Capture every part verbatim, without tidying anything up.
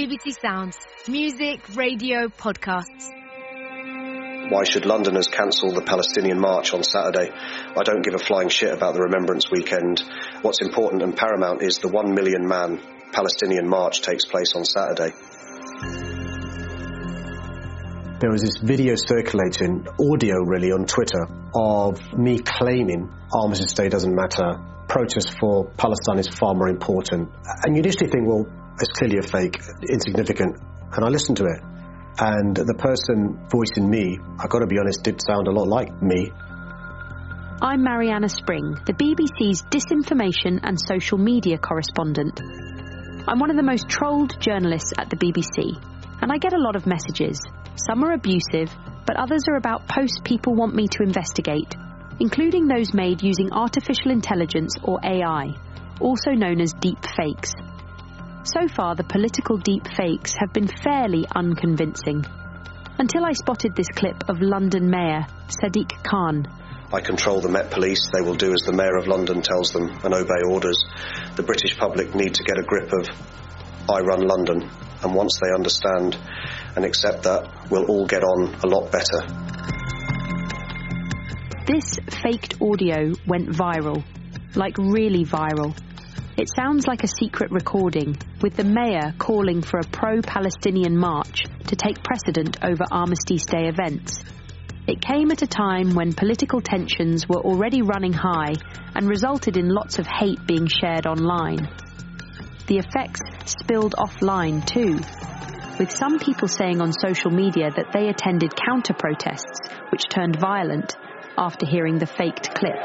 B B C Sounds. Music, radio, podcasts. Why should Londoners cancel the Palestinian March on Saturday? I don't give a flying shit about the Remembrance Weekend. What's important and paramount is the one million man Palestinian March takes place on Saturday. There was this video circulating, audio really, on Twitter, of me claiming Armistice Day doesn't matter, protest for Palestine is far more important. And you initially think, well, it's clearly a fake, insignificant. And I listened to it. And the person voicing me, I've got to be honest, did sound a lot like me. I'm Mariana Spring, the B B C's disinformation and social media correspondent. I'm one of the most trolled journalists at the B B C, and I get a lot of messages. Some are abusive, but others are about posts people want me to investigate, including those made using artificial intelligence or A I, also known as deep fakes. So far, the political deep fakes have been fairly unconvincing, until I spotted this clip of London Mayor Sadiq Khan. I control the Met Police. They will do as the Mayor of London tells them and obey orders. The British public need to get a grip of I run London, and once they understand and accept that, we'll all get on a lot better. This faked audio went viral, like really viral. It sounds like a secret recording, with the mayor calling for a pro-Palestinian march to take precedent over Armistice Day events. It came at a time when political tensions were already running high and resulted in lots of hate being shared online. The effects spilled offline too, with some people saying on social media that they attended counter-protests which turned violent after hearing the faked clip.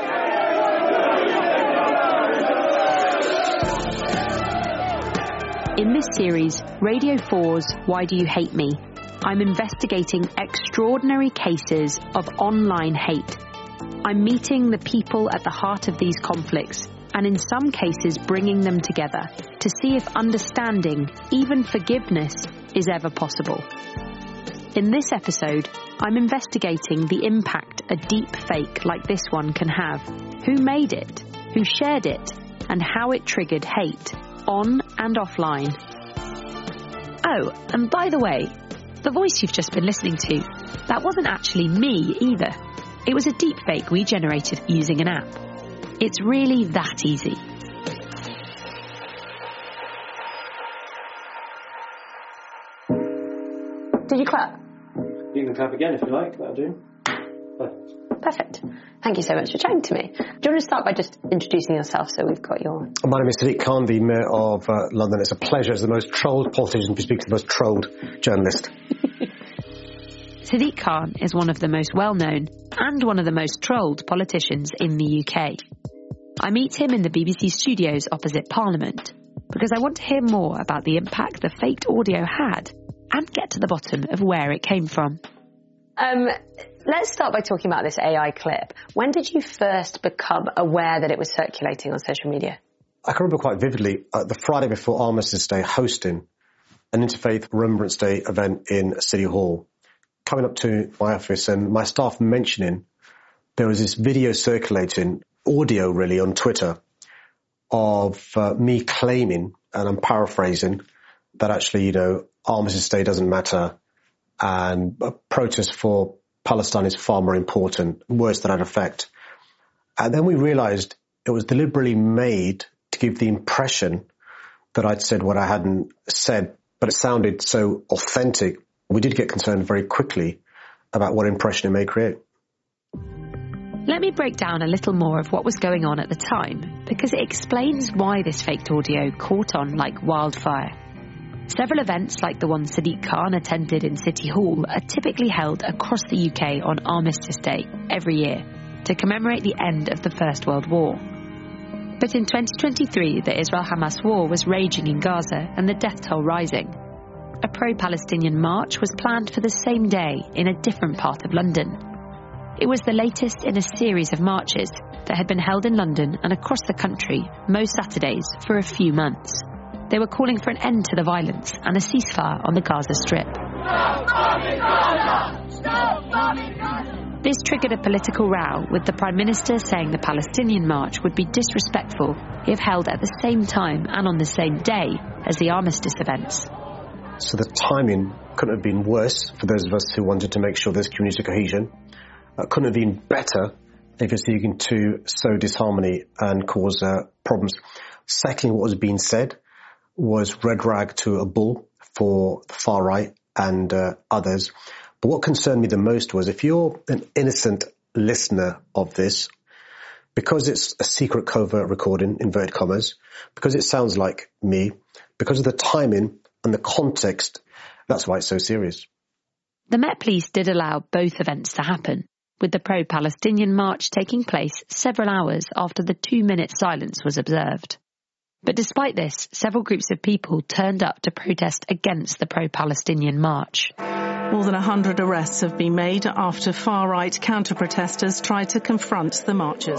In this series, Radio four's Why Do You Hate Me?, I'm investigating extraordinary cases of online hate. I'm meeting the people at the heart of these conflicts, and in some cases bringing them together to see if understanding, even forgiveness, is ever possible. In this episode, I'm investigating the impact a deep fake like this one can have, who made it, who shared it, and how it triggered hate, on and offline. Oh, and by the way, the voice you've just been listening to, that wasn't actually me either. It was a deepfake we generated using an app. It's really that easy. Did you clap? You can clap again if you like, that'll do. Perfect. Perfect. Thank you so much for chatting to me. Do you want to start by just introducing yourself so we've got your... My name is Sadiq Khan, the Mayor of uh, London. It's a pleasure as the most trolled politician to speak to the most trolled journalist. Sadiq Khan is one of the most well-known and one of the most trolled politicians in the U K. I meet him in the B B C studios opposite Parliament because I want to hear more about the impact the faked audio had and get to the bottom of where it came from. Um, let's start by talking about this A I clip. When did you first become aware that it was circulating on social media? I can remember quite vividly uh, the Friday before Armistice Day hosting an Interfaith Remembrance Day event in City Hall, coming up to my office and my staff mentioning there was this video circulating, audio really, on Twitter of uh, me claiming, and I'm paraphrasing, that actually, you know, Armistice Day doesn't matter and a protest for Palestine is far more important, words to that effect. And then we realized it was deliberately made to give the impression that I'd said what I hadn't said, but it sounded so authentic. We did get concerned very quickly about what impression it may create. Let me break down a little more of what was going on at the time, because it explains why this faked audio caught on like wildfire. Several events like the one Sadiq Khan attended in City Hall are typically held across the U K on Armistice Day every year to commemorate the end of the First World War. But in twenty twenty-three, the Israel-Hamas war was raging in Gaza and the death toll rising. A pro-Palestinian march was planned for the same day in a different part of London. It was the latest in a series of marches that had been held in London and across the country most Saturdays for a few months. They were calling for an end to the violence and a ceasefire on the Gaza Strip. Stop bombing Gaza! Stop bombing Gaza! This triggered a political row, with the Prime Minister saying the Palestinian march would be disrespectful if held at the same time and on the same day as the armistice events. So the timing couldn't have been worse for those of us who wanted to make sure there's community cohesion. It couldn't have been better if you're seeking to sow disharmony and cause uh, problems. Secondly, what was being said was red rag to a bull for the far right and uh, others. But what concerned me the most was if you're an innocent listener of this, because it's a secret covert recording, inverted commas, because it sounds like me, because of the timing and the context, that's why it's so serious. The Met Police did allow both events to happen, with the pro-Palestinian march taking place several hours after the two-minute silence was observed. But despite this, several groups of people turned up to protest against the pro-Palestinian march. More than a hundred arrests have been made after far-right counter-protesters tried to confront the marchers.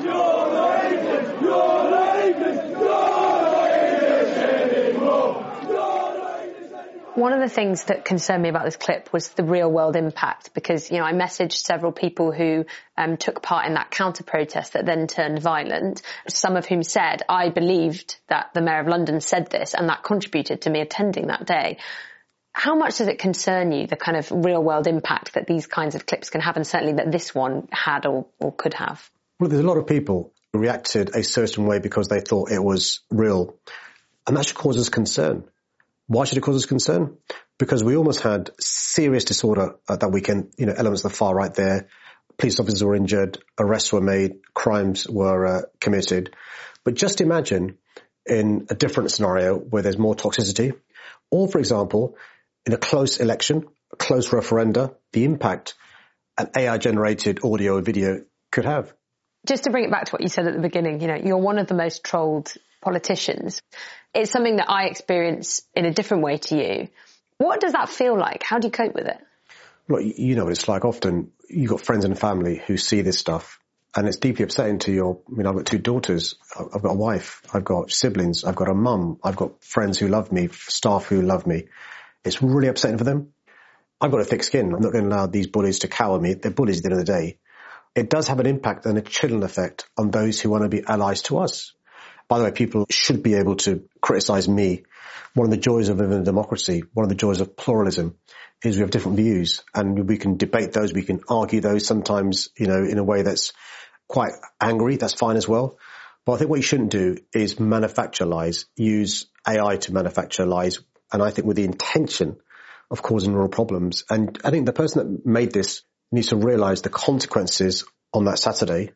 One of the things that concerned me about this clip was the real-world impact, because, you know, I messaged several people who um, took part in that counter-protest that then turned violent, some of whom said, I believed that the Mayor of London said this, and that contributed to me attending that day. How much does it concern you, the kind of real-world impact that these kinds of clips can have, and certainly that this one had or, or could have? Well, there's a lot of people who reacted a certain way because they thought it was real, and that should cause us concern. Why should it cause us concern? Because we almost had serious disorder uh, that weekend, you know, elements of the far right there. Police officers were injured, arrests were made, crimes were uh, committed. But just imagine in a different scenario where there's more toxicity, or, for example, in a close election, a close referenda, the impact an A I-generated audio or video could have. Just to bring it back to what you said at the beginning, you know, you're one of the most trolled politicians. It's something that I experience in a different way to you. What does that feel like? How do you cope with it? Well, you know, it's like often you've got friends and family who see this stuff and it's deeply upsetting to your, I mean, I've got two daughters, I've got a wife, I've got siblings, I've got a mum, I've got friends who love me, staff who love me. It's really upsetting for them. I've got a thick skin. I'm not going to allow these bullies to cower me. They're bullies at the end of the day. It does have an impact and a chilling effect on those who want to be allies to us. By the way, people should be able to criticize me. One of the joys of living in a democracy, one of the joys of pluralism is we have different views and we can debate those, we can argue those sometimes, you know, in a way that's quite angry. That's fine as well. But I think what you shouldn't do is manufacture lies, use A I to manufacture lies. And I think with the intention of causing real problems. And I think the person that made this needs to realize the consequences on that Saturday.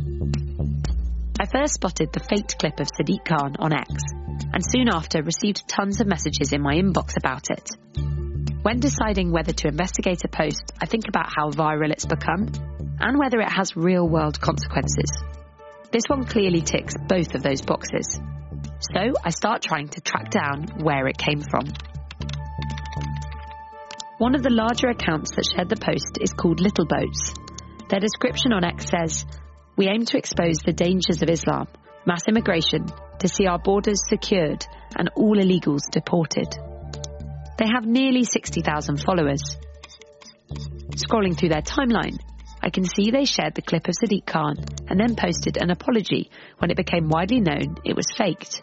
I first spotted the faked clip of Sadiq Khan on X, and soon after received tons of messages in my inbox about it. When deciding whether to investigate a post, I think about how viral it's become, and whether it has real-world consequences. This one clearly ticks both of those boxes. So I start trying to track down where it came from. One of the larger accounts that shared the post is called Little Boats. Their description on X says, "We aim to expose the dangers of Islam, mass immigration, to see our borders secured and all illegals deported." They have nearly sixty thousand followers. Scrolling through their timeline, I can see they shared the clip of Sadiq Khan and then posted an apology when it became widely known it was faked.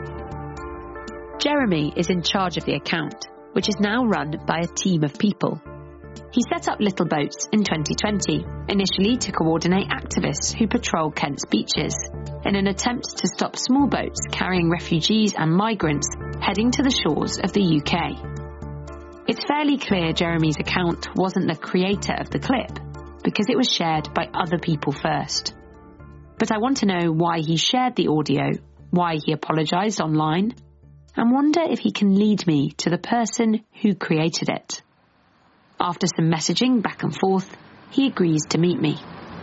Jeremy is in charge of the account, which is now run by a team of people. He set up Little Boats in twenty twenty, initially to coordinate activists who patrol Kent's beaches, in an attempt to stop small boats carrying refugees and migrants heading to the shores of the U K. It's fairly clear Jeremy's account wasn't the creator of the clip, because it was shared by other people first. But I want to know why he shared the audio, why he apologised online, and wonder if he can lead me to the person who created it. After some messaging back and forth, he agrees to meet me.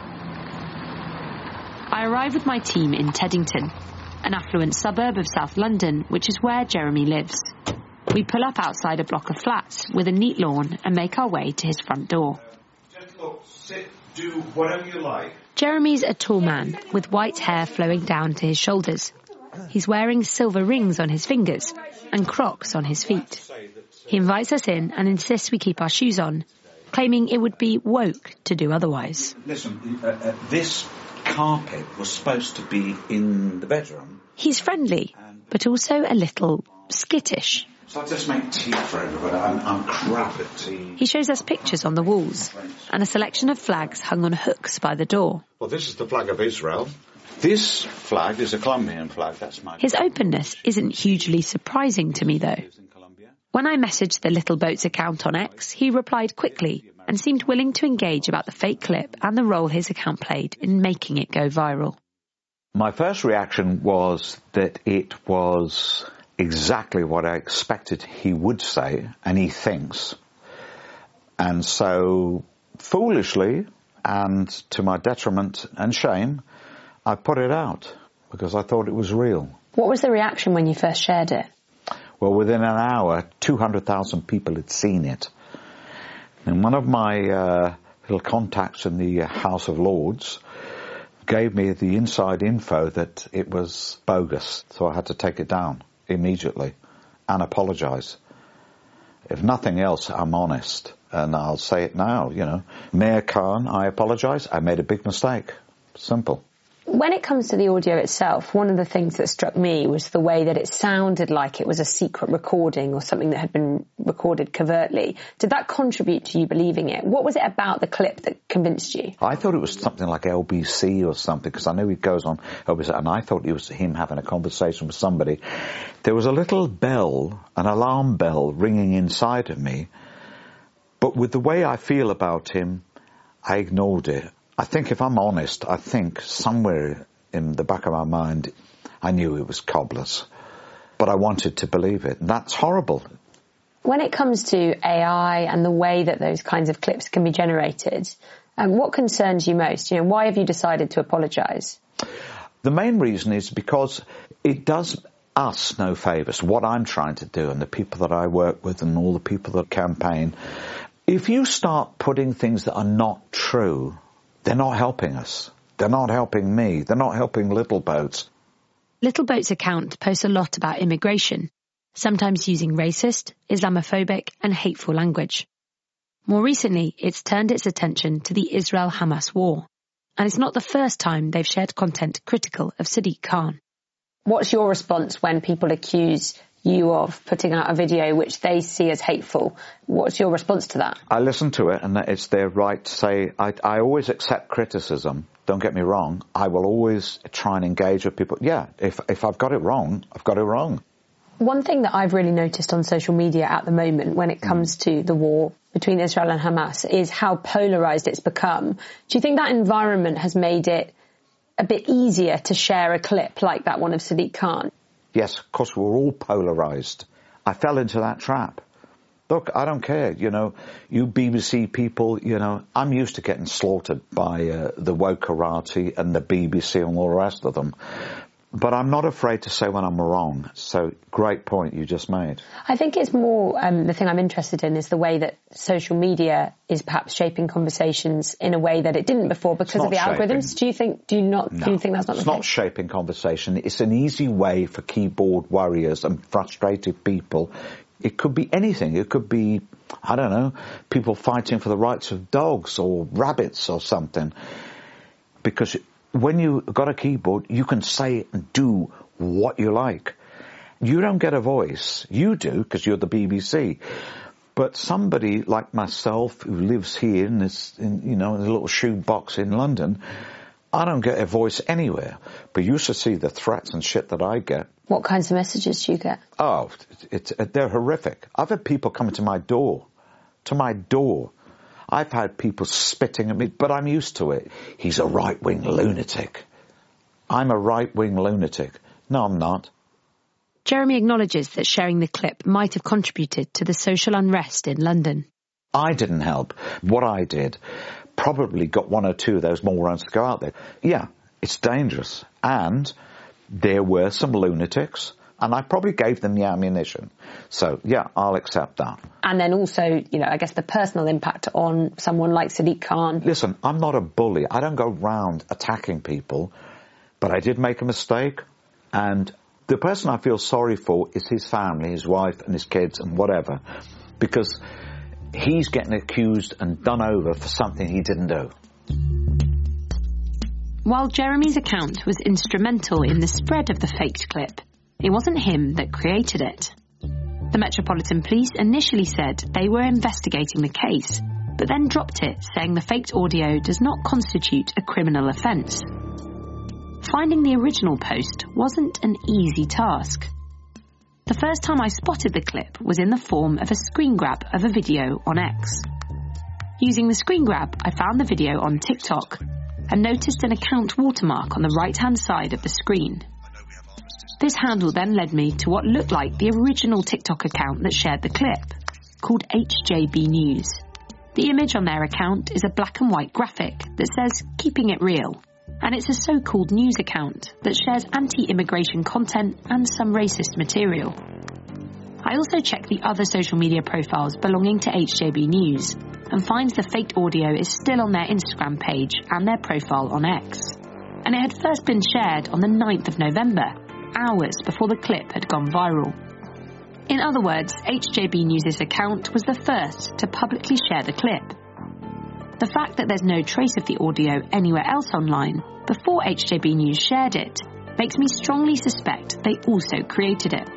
I arrive with my team in Teddington, an affluent suburb of South London, which is where Jeremy lives. We pull up outside a block of flats with a neat lawn and make our way to his front door. Just look, sit, do whatever you like. Jeremy's a tall man with white hair flowing down to his shoulders. He's wearing silver rings on his fingers and Crocs on his feet. He invites us in and insists we keep our shoes on, claiming it would be woke to do otherwise. Listen, uh, uh, this carpet was supposed to be in the bedroom. He's friendly, but also a little skittish. So I just make tea for everybody. I'm, I'm crap at tea. He shows us pictures on the walls and a selection of flags hung on hooks by the door. Well, this is the flag of Israel. This flag is a Colombian flag. That's my... His openness isn't hugely surprising to me, though. When I messaged the Little Boats account on X, he replied quickly and seemed willing to engage about the fake clip and the role his account played in making it go viral. My first reaction was that it was exactly what I expected he would say, and he thinks. And so, foolishly, and to my detriment and shame, I put it out because I thought it was real. What was the reaction when you first shared it? Well, within an hour, two hundred thousand people had seen it. And one of my uh, little contacts in the House of Lords gave me the inside info that it was bogus, so I had to take it down immediately and apologise. If nothing else, I'm honest, and I'll say it now, you know. Mayor Khan, I apologise, I made a big mistake. Simple. When it comes to the audio itself, one of the things that struck me was the way that it sounded like it was a secret recording or something that had been recorded covertly. Did that contribute to you believing it? What was it about the clip that convinced you? I thought it was something like L B C or something, because I know he goes on L B C, and I thought it was him having a conversation with somebody. There was a little bell, an alarm bell, ringing inside of me, but with the way I feel about him, I ignored it. I think, if I'm honest, I think somewhere in the back of my mind, I knew it was cobblers. But I wanted to believe it. And that's horrible. When it comes to A I and the way that those kinds of clips can be generated, um, what concerns you most? You know, why have you decided to apologise? The main reason is because it does us no favours, what I'm trying to do and the people that I work with and all the people that campaign. If you start putting things that are not true, they're not helping us. They're not helping me. They're not helping Little Boats. Little Boats account posts a lot about immigration, sometimes using racist, Islamophobic and hateful language. More recently, it's turned its attention to the Israel-Hamas war, and it's not the first time they've shared content critical of Sadiq Khan. What's your response when people accuse you of putting out a video which they see as hateful? What's your response to that? I listen to it, and it's their right to say, I, I always accept criticism. Don't get me wrong. I will always try and engage with people. Yeah, if, if I've got it wrong, I've got it wrong. One thing that I've really noticed on social media at the moment when it comes to the war between Israel and Hamas is how polarised it's become. Do you think that environment has made it a bit easier to share a clip like that one of Sadiq Khan? Yes, of course, we're all polarised. I fell into that trap. Look, I don't care, you know, you B B C people, you know, I'm used to getting slaughtered by uh, the wokerati and the B B C and all the rest of them. But I'm not afraid to say when I'm wrong. So, great point you just made. I think it's more, um, the thing I'm interested in is the way that social media is perhaps shaping conversations in a way that it didn't before because of the shaping. algorithms. Do you think, do you not, no, do you think that's not the case? It's not shaping conversation. It's an easy way for keyboard warriors and frustrated people. It could be anything. It could be, I don't know, people fighting for the rights of dogs or rabbits or something. Because when you've got a keyboard, you can say and do what you like. You don't get a voice. You do, because you're the B B C. But somebody like myself who lives here in this, in, you know, in a little shoebox in London, I don't get a voice anywhere. But you should see the threats and shit that I get. What kinds of messages do you get? Oh, it's, it's, they're horrific. I've had people coming to my door, to my door. I've had people spitting at me, but I'm used to it. He's a right-wing lunatic. I'm a right-wing lunatic. No, I'm not. Jeremy acknowledges that sharing the clip might have contributed to the social unrest in London. I didn't help. What I did probably got one or two of those morons to go out there. Yeah, it's dangerous. And there were some lunatics, and I probably gave them the ammunition. So, yeah, I'll accept that. And then also, you know, I guess the personal impact on someone like Sadiq Khan. Listen, I'm not a bully. I don't go round attacking people. But I did make a mistake. And the person I feel sorry for is his family, his wife and his kids and whatever. Because he's getting accused and done over for something he didn't do. While Jeremy's account was instrumental in the spread of the faked clip, it wasn't him that created it. The Metropolitan Police initially said they were investigating the case, but then dropped it, saying the faked audio does not constitute a criminal offence. Finding the original post wasn't an easy task. The first time I spotted the clip was in the form of a screen grab of a video on X. Using the screen grab, I found the video on TikTok and noticed an account watermark on the right-hand side of the screen. This handle then led me to what looked like the original TikTok account that shared the clip, called H J B News. The image on their account is a black and white graphic that says, "Keeping it real," and it's a so-called news account that shares anti-immigration content and some racist material. I also checked the other social media profiles belonging to H J B News and finds the faked audio is still on their Instagram page and their profile on X. And it had first been shared on the ninth of November, hours before the clip had gone viral. In other words, H J B News' account was the first to publicly share the clip. The fact that there's no trace of the audio anywhere else online before H J B News shared it makes me strongly suspect they also created it.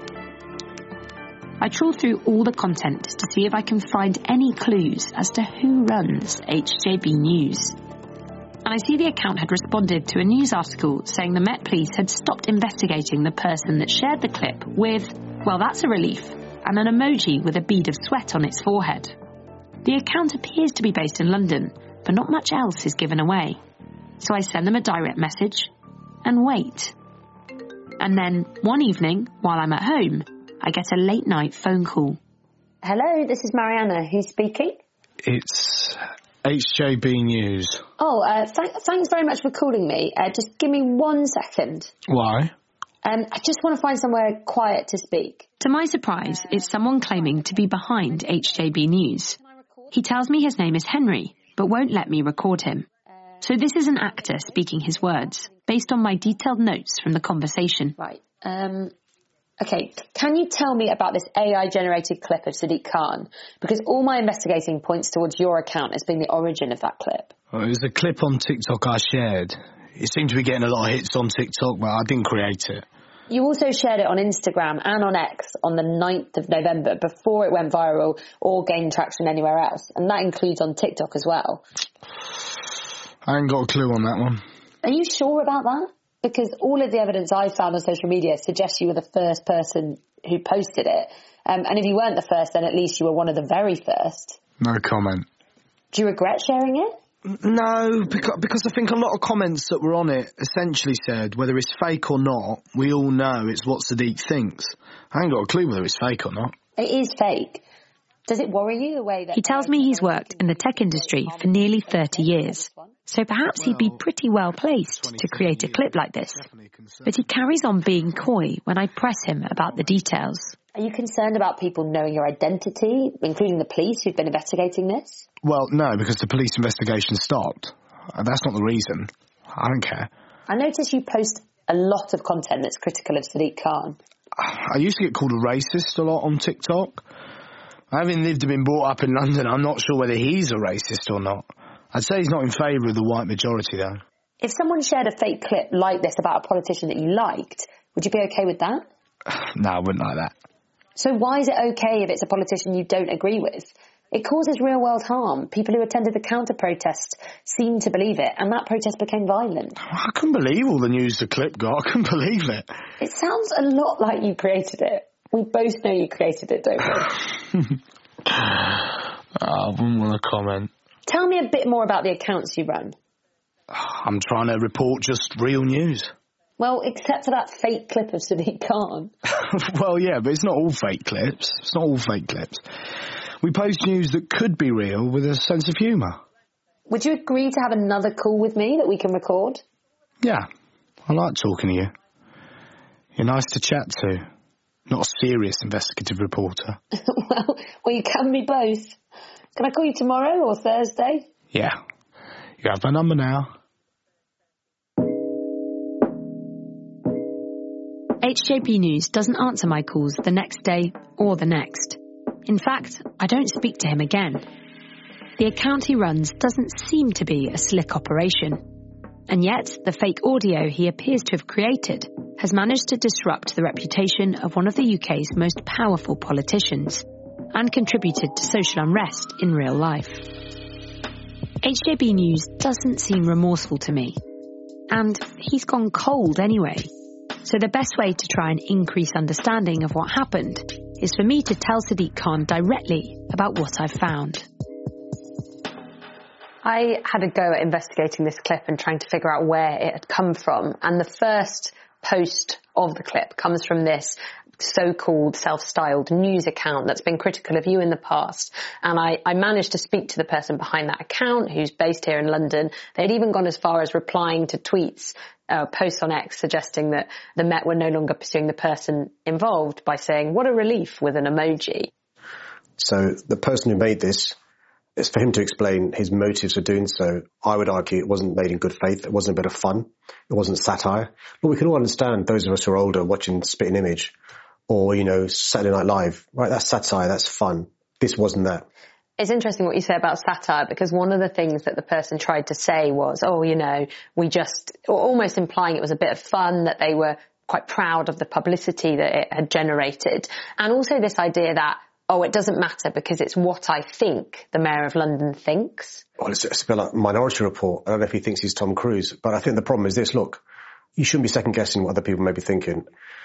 I trawled through all the content to see if I can find any clues as to who runs H J B News. And I see the account had responded to a news article saying the Met Police had stopped investigating the person that shared the clip with, well, that's a relief, and an emoji with a bead of sweat on its forehead. The account appears to be based in London, but not much else is given away. So I send them a direct message and wait. And then, one evening, while I'm at home, I get a late-night phone call. Hello, this is Mariana. Who's speaking? It's H J B News. Oh, uh, th- thanks very much for calling me. Uh, just give me one second. Why? Um, I just want to find somewhere quiet to speak. To my surprise, it's someone claiming to be behind H J B News. He tells me his name is Henry, but won't let me record him. So this is an actor speaking his words, based on my detailed notes from the conversation. Right. Um... Okay, can you tell me about this A I-generated clip of Sadiq Khan? Because all my investigating points towards your account as being the origin of that clip. Well, it was a clip on TikTok I shared. It seemed to be getting a lot of hits on TikTok, but I didn't create it. You also shared it on Instagram and on X on the ninth of November before it went viral or gained traction anywhere else. And that includes on TikTok as well. I ain't got a clue on that one. Are you sure about that? Because all of the evidence I found on social media suggests you were the first person who posted it. Um, and if you weren't the first, then at least you were one of the very first. No comment. Do you regret sharing it? No, because, because I think a lot of comments that were on it essentially said, whether it's fake or not, we all know it's what Sadiq thinks. I ain't got a clue whether it's fake or not. It is fake. Does it worry you the way that... He tells me he's worked in the tech industry for nearly thirty years. So perhaps he'd be pretty well placed to create a clip like this. But he carries on being coy when I press him about the details. Are you concerned about people knowing your identity, including the police who've been investigating this? Well, no, because the police investigation stopped. That's not the reason. I don't care. I notice you post a lot of content that's critical of Sadiq Khan. I used to get called a racist a lot on TikTok. Having lived and been brought up in London, I'm not sure whether he's a racist or not. I'd say he's not in favour of the white majority, though. If someone shared a fake clip like this about a politician that you liked, would you be okay with that? No, I wouldn't like that. So why is it okay if it's a politician you don't agree with? It causes real-world harm. People who attended the counter-protest seemed to believe it, and that protest became violent. I couldn't believe all the news the clip got. I couldn't believe it. It sounds a lot like you created it. We both know you created it, don't we? I wouldn't want to comment. Tell me a bit more about the accounts you run. I'm trying to report just real news. Well, except for that fake clip of Sadiq Khan. Well, yeah, but it's not all fake clips. It's not all fake clips. We post news that could be real with a sense of humour. Would you agree to have another call with me that we can record? Yeah, I like talking to you. You're nice to chat to. Not a serious investigative reporter. well, well, you can be both. Can I call you tomorrow or Thursday? Yeah. You have my number now. H J B News doesn't answer my calls the next day or the next. In fact, I don't speak to him again. The account he runs doesn't seem to be a slick operation. And yet, the fake audio he appears to have created has managed to disrupt the reputation of one of the U K's most powerful politicians and contributed to social unrest in real life. H J B News doesn't seem remorseful to me. And he's gone cold anyway. So the best way to try and increase understanding of what happened is for me to tell Sadiq Khan directly about what I've found. I had a go at investigating this clip and trying to figure out where it had come from. And the first post of the clip comes from this so-called self-styled news account that's been critical of you in the past. And I, I managed to speak to the person behind that account, who's based here in London. They'd even gone as far as replying to tweets, uh, posts on X suggesting that the Met were no longer pursuing the person involved by saying, what a relief, with an emoji. So the person who made this, it's for him to explain his motives for doing so. I would argue it wasn't made in good faith. It wasn't a bit of fun. It wasn't satire. But we can all understand, those of us who are older, watching Spitting Image or, you know, Saturday Night Live, right? That's satire. That's fun. This wasn't that. It's interesting what you say about satire, because one of the things that the person tried to say was, oh, you know, we just, or almost implying it was a bit of fun, that they were quite proud of the publicity that it had generated. And also this idea that, oh, it doesn't matter because it's what I think the Mayor of London thinks. Well, it's, it's a bit like Minority Report. I don't know if he thinks he's Tom Cruise, but I think the problem is this. Look, you shouldn't be second guessing what other people may be thinking.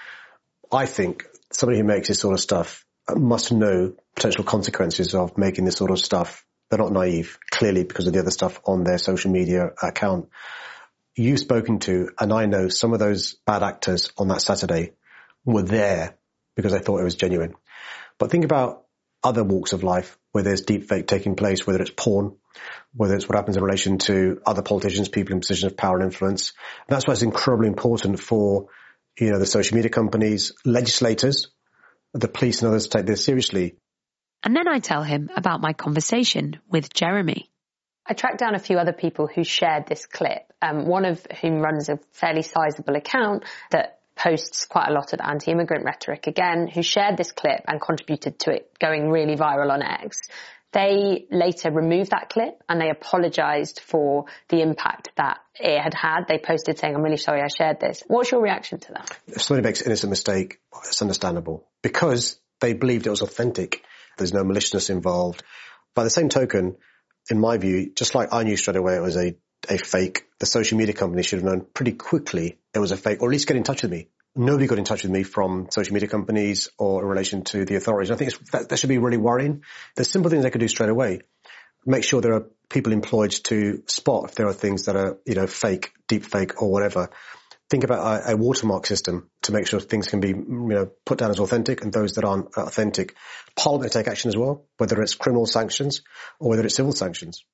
I think somebody who makes this sort of stuff must know potential consequences of making this sort of stuff. They're not naive, clearly, because of the other stuff on their social media account. You've spoken to, and I know some of those bad actors on that Saturday were there because they thought it was genuine. But think about other walks of life where there's deepfake taking place, whether it's porn, whether it's what happens in relation to other politicians, people in positions of power and influence. And that's why it's incredibly important for, you know, the social media companies, legislators, the police and others to take this seriously. And then I tell him about my conversation with Jeremy. I tracked down a few other people who shared this clip, um, one of whom runs a fairly sizable account that posts quite a lot of anti-immigrant rhetoric again, who shared this clip and contributed to it going really viral on X. They later removed that clip and they apologised for the impact that it had had. They posted saying, I'm really sorry I shared this. What's your reaction to that? If somebody makes an innocent mistake, it's understandable because they believed it was authentic. There's no maliciousness involved. By the same token, in my view, just like I knew straight away it was a, a fake, the social media company should have known pretty quickly it was a fake, or at least get in touch with me. Nobody got in touch with me from social media companies or in relation to the authorities. I think it's, that, that should be really worrying. There's simple things they could do straight away. Make sure there are people employed to spot if there are things that are, you know, fake, deep fake or whatever. Think about a, a watermark system to make sure things can be, you know, put down as authentic and those that aren't authentic. Parliament take action as well, whether it's criminal sanctions or whether it's civil sanctions.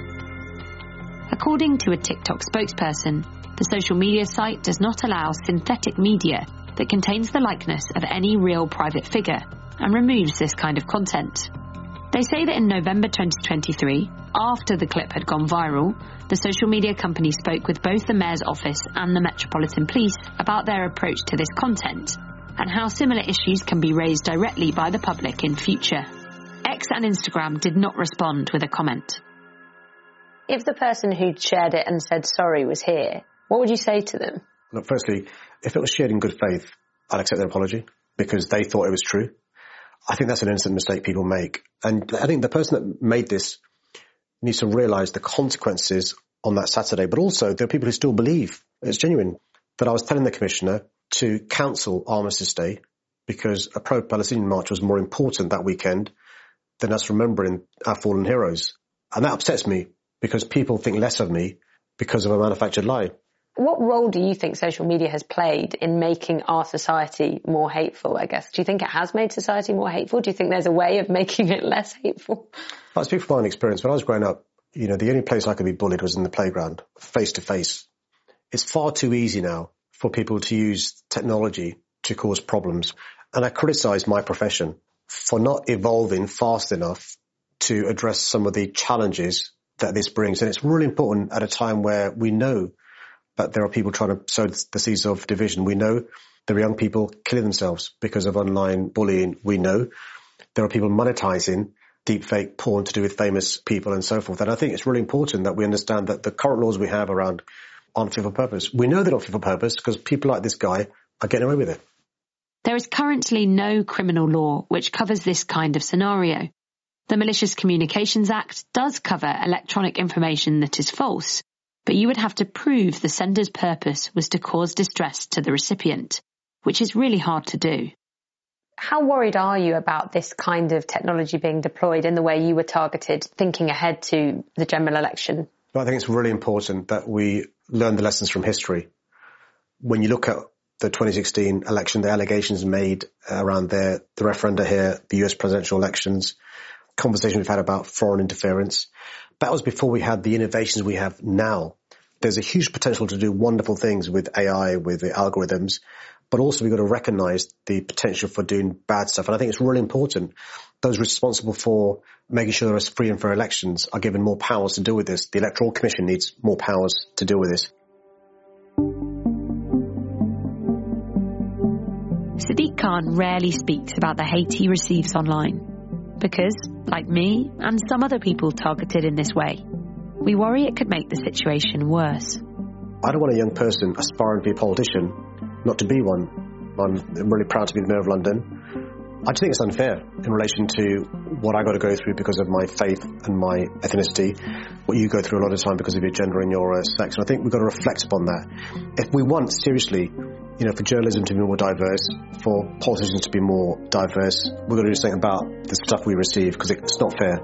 According to a TikTok spokesperson, the social media site does not allow synthetic media that contains the likeness of any real private figure and removes this kind of content. They say that in November twenty twenty-three, after the clip had gone viral, the social media company spoke with both the Mayor's office and the Metropolitan Police about their approach to this content and how similar issues can be raised directly by the public in future. X and Instagram did not respond with a comment. If the person who'd shared it and said sorry was here, what would you say to them? Look, firstly, if it was shared in good faith, I'd accept their apology because they thought it was true. I think that's an innocent mistake people make. And I think the person that made this needs to realise the consequences on that Saturday. But also, there are people who still believe it's genuine. That I was telling the Commissioner to cancel Armistice Day because a pro-Palestinian march was more important that weekend than us remembering our fallen heroes. And that upsets me because people think less of me because of a manufactured lie. What role do you think social media has played in making our society more hateful, I guess? Do you think it has made society more hateful? Do you think there's a way of making it less hateful? I speak from my own experience. When I was growing up, you know, the only place I could be bullied was in the playground, face to face. It's far too easy now for people to use technology to cause problems. And I criticise my profession for not evolving fast enough to address some of the challenges that this brings. And it's really important at a time where we know that there are people trying to sow the seeds of division. We know there are young people killing themselves because of online bullying. We know there are people monetizing deepfake porn to do with famous people and so forth. And I think it's really important that we understand that the current laws we have around aren't fit for purpose. We know they're not fit for purpose because people like this guy are getting away with it. There is currently no criminal law which covers this kind of scenario. The Malicious Communications Act does cover electronic information that is false, but you would have to prove the sender's purpose was to cause distress to the recipient, which is really hard to do. How worried are you about this kind of technology being deployed in the way you were targeted, thinking ahead to the general election? I think it's really important that we learn the lessons from history. When you look at the twenty sixteen election, the allegations made around there, the referenda here, the U S presidential elections, conversation we've had about foreign interference, that was before we had the innovations we have now. There's a huge potential to do wonderful things with A I, with the algorithms, but also we've got to recognize the potential for doing bad stuff. And I think it's really important those responsible for making sure there are free and fair elections are given more powers to deal with this. The Electoral Commission needs more powers to deal with this. Sadiq Khan rarely speaks about the hate he receives online because, like me and some other people targeted in this way, we worry it could make the situation worse. I don't want a young person aspiring to be a politician not to be one. I'm really proud to be the Mayor of London. I just think it's unfair in relation to what I got to go through because of my faith and my ethnicity, what you go through a lot of time because of your gender and your uh, sex. And I think we've got to reflect upon that. If we want, seriously, you know, for journalism to be more diverse, for politicians to be more diverse, we've got to do something about the stuff we receive because it's not fair.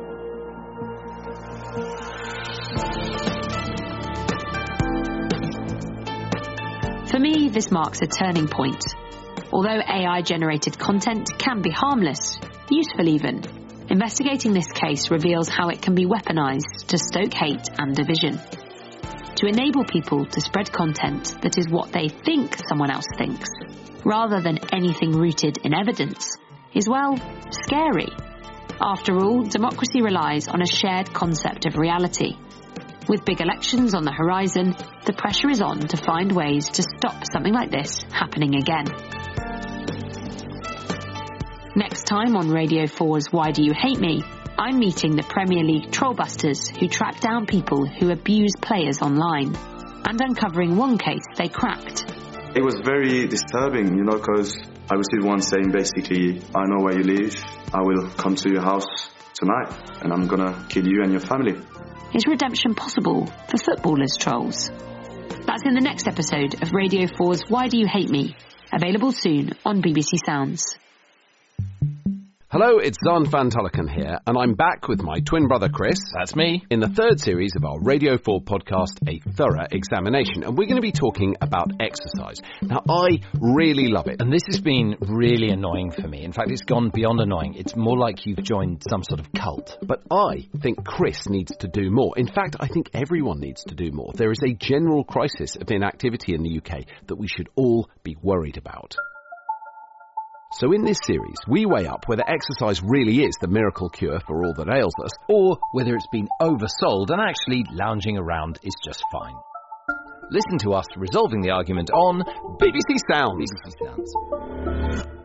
For me, this marks a turning point. Although A I-generated content can be harmless, useful even, investigating this case reveals how it can be weaponized to stoke hate and division. To enable people to spread content that is what they think someone else thinks, rather than anything rooted in evidence, is, well, scary. After all, democracy relies on a shared concept of reality. With big elections on the horizon, the pressure is on to find ways to stop something like this happening again. Next time on Radio four's Why Do You Hate Me, I'm meeting the Premier League trollbusters who track down people who abuse players online and uncovering one case they cracked. It was very disturbing, you know, because I received one saying basically, I know where you live, I will come to your house tonight and I'm gonna kill you and your family. Is redemption possible for footballers' trolls? That's in the next episode of Radio four's Why Do You Hate Me? Available soon on B B C Sounds. Hello, it's Zan van Tulleken here, and I'm back with my twin brother Chris. That's me. In the third series of our Radio four podcast, A Thorough Examination, and we're going to be talking about exercise. Now, I really love it. And this has been really annoying for me. In fact, it's gone beyond annoying. It's more like you've joined some sort of cult. But I think Chris needs to do more. In fact, I think everyone needs to do more. There is a general crisis of inactivity in the U K that we should all be worried about. So in this series, we weigh up whether exercise really is the miracle cure for all that ails us, or whether it's been oversold and actually lounging around is just fine. Listen to us resolving the argument on B B C Sounds. B B C Sounds.